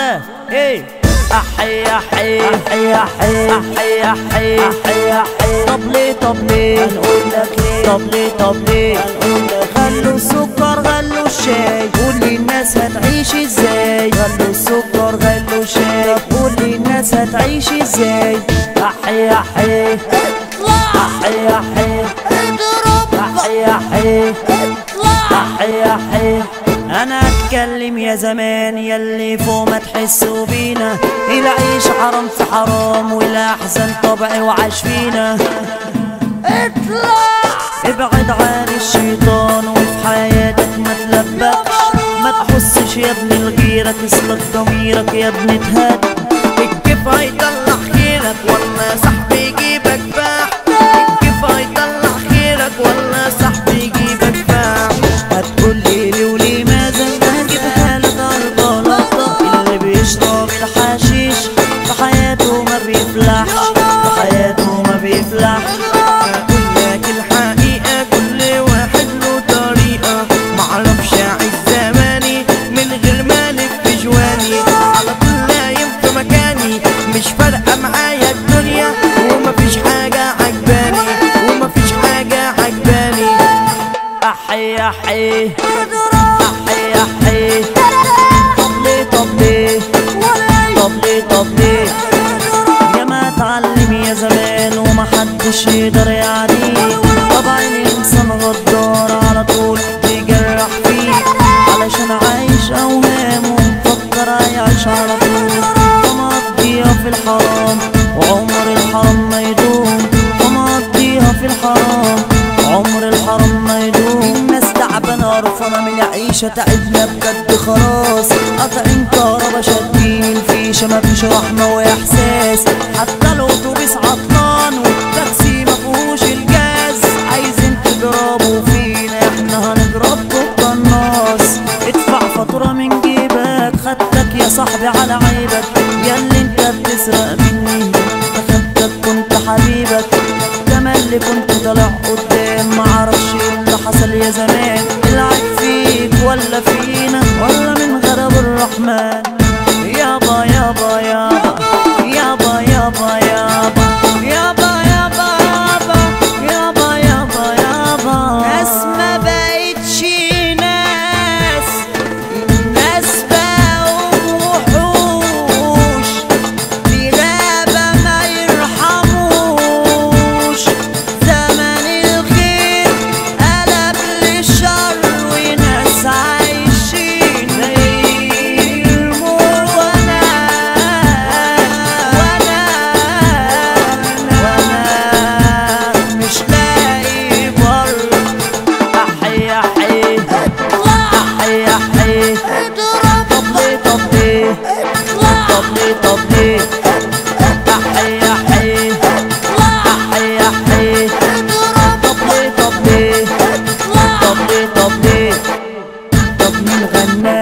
ولا ايه؟ احي احي احي احي احي احي احي احي. طب ليه طب ليه هنقول لك ليه؟ طب ليه طب ليه هنقول لك غلوا السكر غلوا الشاي، قول للناس هتعيش ازاي؟ غلوا السكر غلوا الشاي، قول للناس هتعيش ازاي؟ احي احي احي احي احي احي احي احي. انا اتكلم يا زمان ياللي فوق ما تحسوا بينا، العيش حرام في حرام والاحزان طبعي وعاش فينا. اطلع ابعد عن الشيطان وفي حياتك ما تلبكش، ما تحسش يا ابني لغيرك، اصلك ضميرك يا ابني تهد. الكيف هيطلع خيرك ولا صاحبي يجيبك باح؟ الكيف هيطلع خيرك ولا صاحبي يجيبك باح؟ هتقولي لي ولماذا هجيبها لك غلطة؟ اللي بيشرب الحشيش في حياته ما بيفلحش، في حياته ما بيفلحش. اقولك الحقيقة كل واحد له طريقة، معرفش اعيش زماني من غير ما الف في جواني، على طول نايم في مكاني، مش فارقة معايا الدنيا ومفيش حاجة عجباني، ومفيش حاجة عجباني. احي احي احي احي. طب ليه طب ليه طب ليه طب ليه؟ يا ما اتعلم يا زمان ومحدش يقدر يعديه، طبعا الانسان غدار على طول بيجرح فيه، علشان عايش اوهام ومفكر هيعيش على طول، فمقضيها في الحرام وعمر الحرام ما يدوم، فمقضيها في الحرام عمر الحرام ما يدوم. الناس تعبانة قرفانة من العيشة، تعبنا بجد خلاص، قاطعين كهربا شادين الفيشة، مفيش رحمة واحساس، حتى الاتوبيس عطلان والتاكسي مفيهوش الجاز، عايزين تجربوا فينا احنا هنجربكوا القناص. ادفع فاتورة من جيبك، خدتك يا صاحبي على عيبك، ياللي انت بتسرق مني خدتك كنت حبيبك، اللي كنت طالع قدام معرفش اللي حصل يا زمان، العيب فيك ولا فينا ولا من غضب الرحمن؟ يابا يابا يابا يابا يابا يابا يابا يابا يابا يابا يابا. ناس ما بقتش ناس، الناس بقوا وحوش، في غابة ما يرحموش، زمن الخير قلب للشر وناس عايشين يرموا. وانا مش لاقي بر. احي احي احي احي. طب ليه طب ليه طب ليه طب ليه؟ احي احي احي احي. طب ليه طب ليه طب ليه طب ليه؟ طب مين غنى